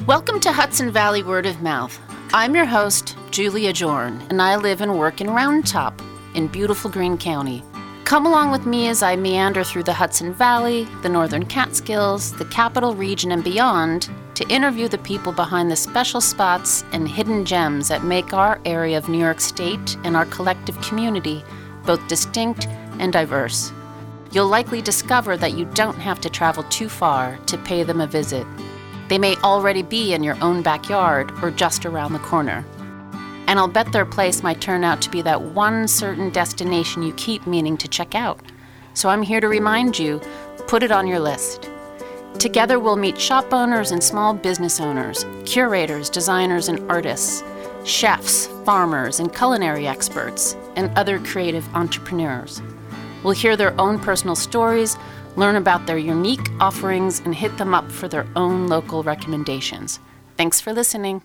Welcome to Hudson Valley Word of Mouth. I'm your host, Julia Jorn, and I live and work in Round Top in beautiful Greene County. Come along with me as I meander through the Hudson Valley, the Northern Catskills, the Capital Region, and beyond to interview the people behind the special spots and hidden gems that make our area of New York State and our collective community both distinct and diverse. You'll likely discover that you don't have to travel too far to pay them a visit. They may already be in your own backyard or just around the corner. And I'll bet their place might turn out to be that one certain destination you keep meaning to check out. So I'm here to remind you, put it on your list. Together we'll meet shop owners and small business owners, curators, designers, and artists, chefs, farmers, and culinary experts, and other creative entrepreneurs. We'll hear their own personal stories, learn about their unique offerings, and hit them up for their own local recommendations. Thanks for listening.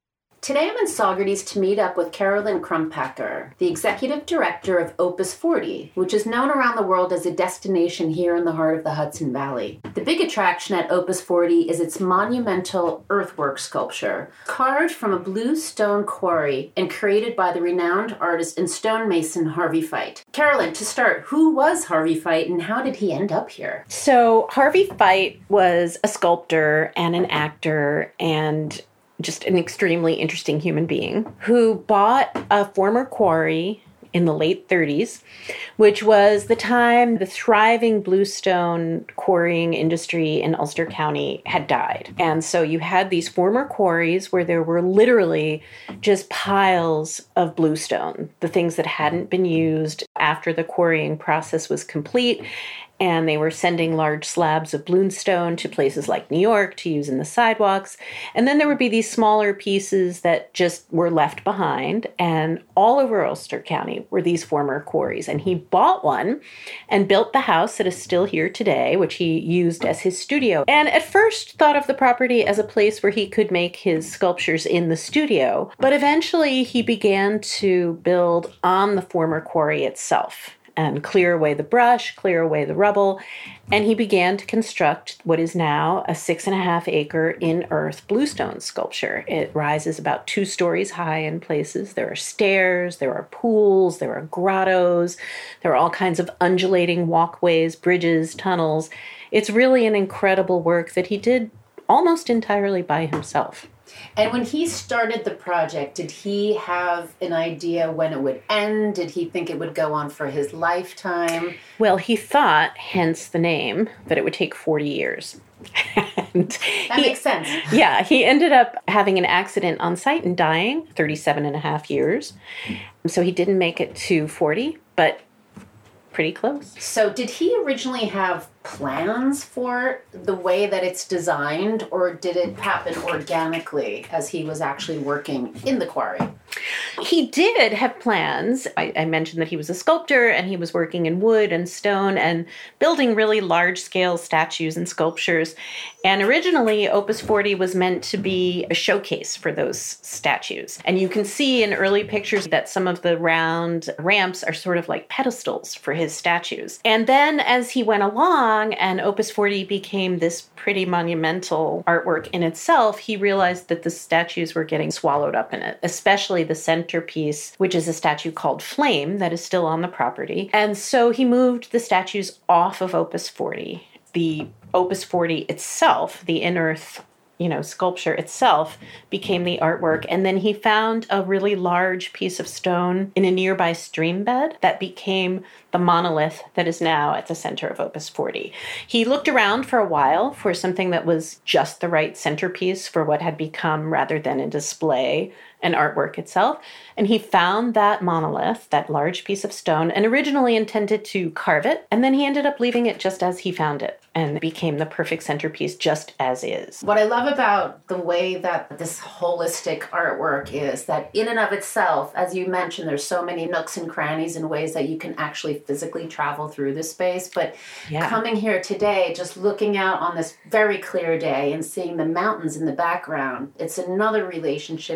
Today I'm in Saugerties to meet up with Carolyn Crumpacker, the executive director of Opus 40, which is known around the world as a destination here in the heart of the Hudson Valley. The big attraction at Opus 40 is its monumental earthwork sculpture, carved from a blue stone quarry and created by the renowned artist and stonemason Harvey Fite. Carolyn, to start, who was Harvey Fite and how did he end up here? So Harvey Fite was a sculptor and an actor and just an extremely interesting human being who bought a former quarry in the late 30s, which was the time the thriving bluestone quarrying industry in Ulster County had died. And so you had these former quarries where there were literally just piles of bluestone, the things that hadn't been used after the quarrying process was complete. And they were sending large slabs of bluestone to places like New York to use in the sidewalks. And then there would be these smaller pieces that just were left behind. And all over Ulster County were these former quarries. And he bought one and built the house that is still here today, which he used as his studio. And at first thought of the property as a place where he could make his sculptures in the studio. But eventually he began to build on the former quarry itself and clear away the brush, clear away the rubble. And he began to construct what is now a 6.5-acre in-earth bluestone sculpture. It rises about 2 stories high in places. There are stairs, there are pools, there are grottos, there are all kinds of undulating walkways, bridges, tunnels. It's really an incredible work that he did almost entirely by himself. And when he started the project, did he have an idea when it would end? Did he think it would go on for his lifetime? Well, he thought, hence the name, that it would take 40 years. That makes sense. Yeah, he ended up having an accident on site and dying 37 and a half years. So he didn't make it to 40, but pretty close. So did he originally have plans for the way that it's designed, or did it happen organically as he was actually working in the quarry? He did have plans. I mentioned that he was a sculptor and he was working in wood and stone and building really large-scale statues and sculptures. And originally, Opus 40 was meant to be a showcase for those statues. And you can see in early pictures that some of the round ramps are sort of like pedestals for his statues. And then as he went along and Opus 40 became this pretty monumental artwork in itself, he realized that the statues were getting swallowed up in it, especially the centerpiece, which is a statue called Flame that is still on the property. And so he moved the statues off of Opus 40. The Opus 40 itself, the in-earth sculpture itself, became the artwork. And then he found a really large piece of stone in a nearby stream bed that became the monolith that is now at the center of Opus 40. He looked around for a while for something that was just the right centerpiece for what had become, rather than a display, an artwork itself. And he found that monolith, that large piece of stone, and originally intended to carve it. And then he ended up leaving it just as he found it and became the perfect centerpiece just as is. What I love about the way that this holistic artwork is that in and of itself, as you mentioned, there's so many nooks and crannies and ways that you can actually physically travel through this space. But coming here today, just looking out on this very clear day and seeing the mountains in the background, it's another relationship between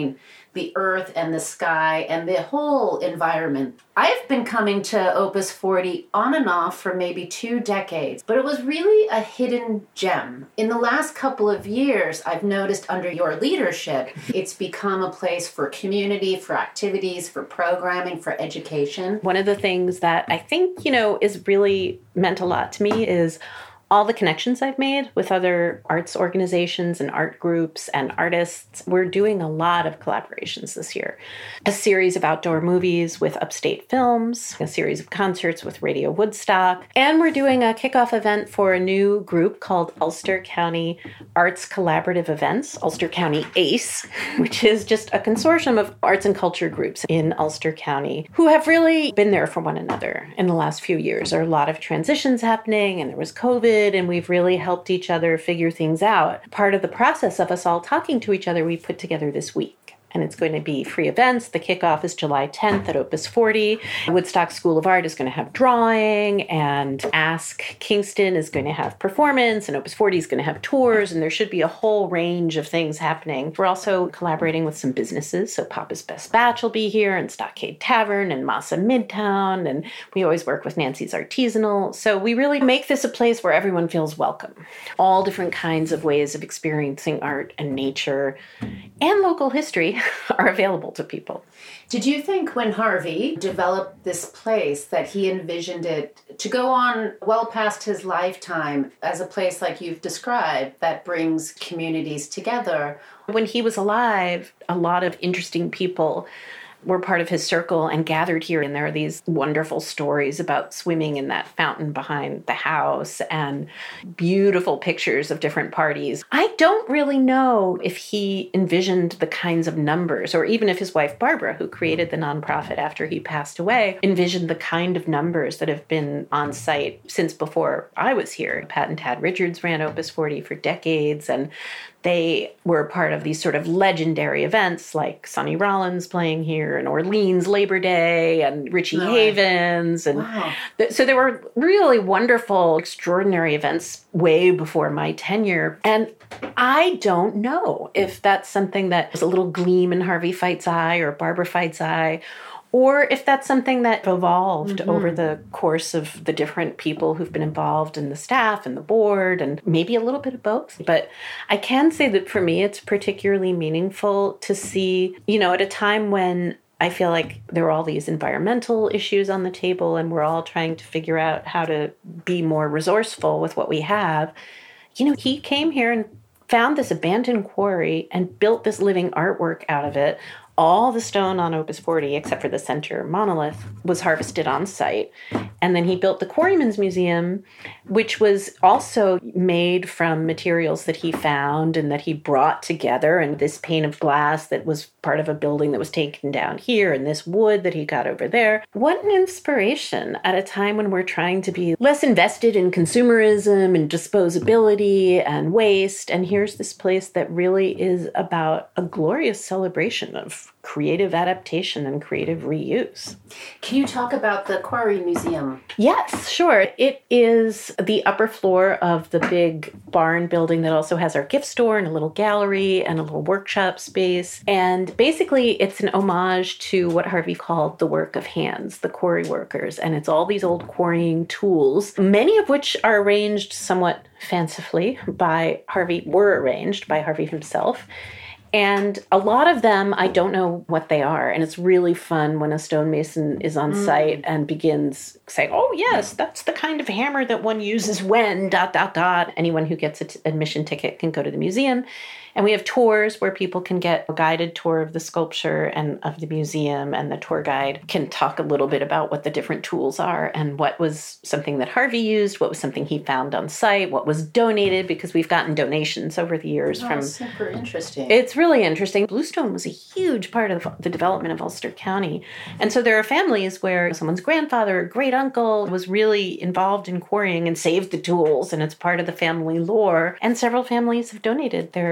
between the earth and the sky and the whole environment. I've been coming to Opus 40 on and off for maybe 2 decades, but it was really a hidden gem. In the last couple of years, I've noticed under your leadership, it's become a place for community, for activities, for programming, for education. One of the things that I think, is really meant a lot to me is all the connections I've made with other arts organizations and art groups and artists. We're doing a lot of collaborations this year. A series of outdoor movies with Upstate Films, a series of concerts with Radio Woodstock, and we're doing a kickoff event for a new group called Ulster County Arts Collaborative Events, Ulster County ACE, which is just a consortium of arts and culture groups in Ulster County who have really been there for one another in the last few years. There are a lot of transitions happening, and there was COVID, and we've really helped each other figure things out. Part of the process of us all talking to each other, we put together this week. And it's going to be free events. The kickoff is July 10th at Opus 40. Woodstock School of Art is going to have drawing, and Ask Kingston is going to have performance, and Opus 40 is going to have tours, and there should be a whole range of things happening. We're also collaborating with some businesses. So Papa's Best Batch will be here, and Stockade Tavern, and Masa Midtown, and we always work with Nancy's Artisanal. So we really make this a place where everyone feels welcome. All different kinds of ways of experiencing art and nature and local history are available to people. Did you think when Harvey developed this place that he envisioned it to go on well past his lifetime as a place like you've described that brings communities together? When he was alive, a lot of interesting people were part of his circle and gathered here. And there are these wonderful stories about swimming in that fountain behind the house and beautiful pictures of different parties. I don't really know if he envisioned the kinds of numbers, or even if his wife, Barbara, who created the nonprofit after he passed away, envisioned the kind of numbers that have been on site since before I was here. Pat and Tad Richards ran Opus 40 for decades, and they were part of these sort of legendary events like Sonny Rollins playing here and Orleans Labor Day and Richie Havens. And so there were really wonderful, extraordinary events way before my tenure. And I don't know if that's something that was a little gleam in Harvey Fight's eye or Barbara Fight's eye, or if that's something that evolved over the course of the different people who've been involved in the staff and the board, and maybe a little bit of both. But I can say that for me, it's particularly meaningful to see, at a time when I feel like there were all these environmental issues on the table and we're all trying to figure out how to be more resourceful with what we have. He came here and found this abandoned quarry and built this living artwork out of it. All the stone on Opus 40, except for the center monolith, was harvested on site. And then he built the Quarrymen's Museum, which was also made from materials that he found and that he brought together. And this pane of glass that was part of a building that was taken down here, and this wood that he got over there. What an inspiration at a time when we're trying to be less invested in consumerism and disposability and waste. And here's this place that really is about a glorious celebration of creative adaptation and creative reuse. Can you talk about the Quarry Museum? Yes, sure. It is the upper floor of the big barn building that also has our gift store and a little gallery and a little workshop space. And basically, it's an homage to what Harvey called the work of hands, the quarry workers. And it's all these old quarrying tools, many of which are arranged somewhat fancifully were arranged by Harvey himself. And a lot of them, I don't know what they are. And it's really fun when a stonemason is on site and begins saying, oh, yes, that's the kind of hammer that one uses when, ... Anyone who gets an admission ticket can go to the museum. And we have tours where people can get a guided tour of the sculpture and of the museum, and the tour guide can talk a little bit about what the different tools are and what was something that Harvey used, what was something he found on site, what was donated, because we've gotten donations over the years from... super interesting. It's really interesting. Bluestone was a huge part of the development of Ulster County. And so there are families where someone's grandfather or great uncle was really involved in quarrying and saved the tools, and it's part of the family lore. And several families have donated their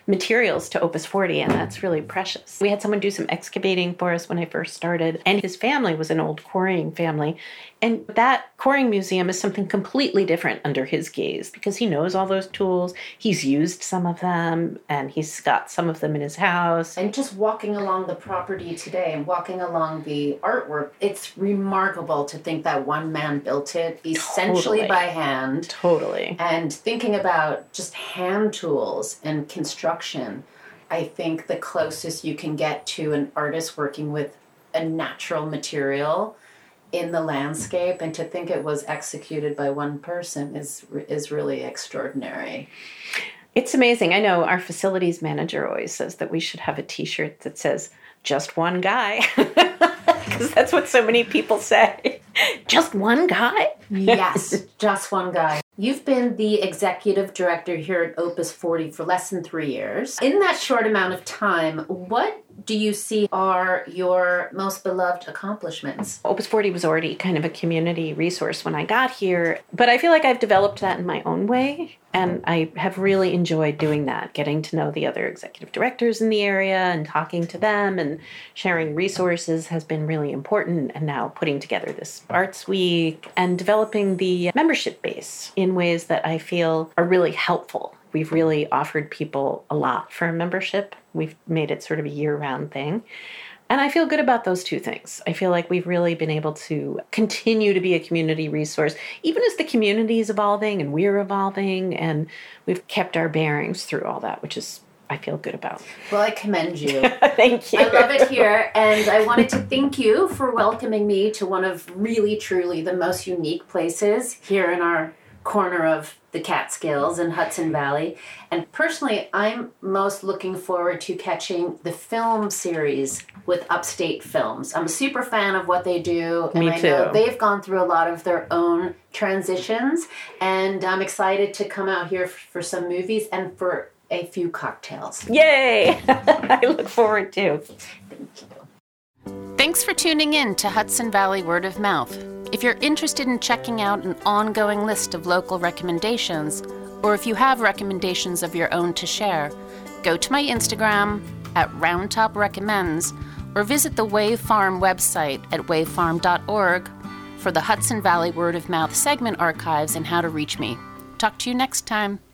materials to Opus 40, and that's really precious. We had someone do some excavating for us when I first started, and his family was an old quarrying family. And that quarrying museum is something completely different under his gaze because he knows all those tools. He's used some of them, and he's got some of them in his house. And just walking along the property today and walking along the artwork, it's remarkable to think that one man built it essentially by hand. Totally. And thinking about just hand tools and construction, I think the closest you can get to an artist working with a natural material in the landscape, and to think it was executed by one person is really extraordinary. It's amazing. I know our facilities manager always says that we should have a t-shirt that says, just one guy. Because that's what so many people say. Just one guy? Yes, just one guy. You've been the executive director here at Opus 40 for less than 3 years. In that short amount of time, what do you see are your most beloved accomplishments? Opus 40 was already kind of a community resource when I got here, but I feel like I've developed that in my own way, and I have really enjoyed doing that, getting to know the other executive directors in the area and talking to them and sharing resources has been really important, and now putting together this Arts Week and developing the membership base in ways that I feel are really helpful. We've really offered people a lot for a membership. We've made it sort of a year-round thing. And I feel good about those two things. I feel like we've really been able to continue to be a community resource, even as the community is evolving and we're evolving, and we've kept our bearings through all that, which is, I feel good about. Well, I commend you. Thank you. I love it here, and I wanted to thank you for welcoming me to one of really, truly the most unique places here in our corner of the Catskills in Hudson Valley. And personally, I'm most looking forward to catching the film series with Upstate Films. I'm a super fan of what they do. And Me too. I know they've gone through a lot of their own transitions. And I'm excited to come out here for some movies and for a few cocktails. Yay! I look forward to. Thank you. Thanks for tuning in to Hudson Valley Word of Mouth. If you're interested in checking out an ongoing list of local recommendations, or if you have recommendations of your own to share, go to my Instagram at RoundTopRecommends or visit the Wave Farm website at wavefarm.org for the Hudson Valley Word of Mouth segment archives and how to reach me. Talk to you next time.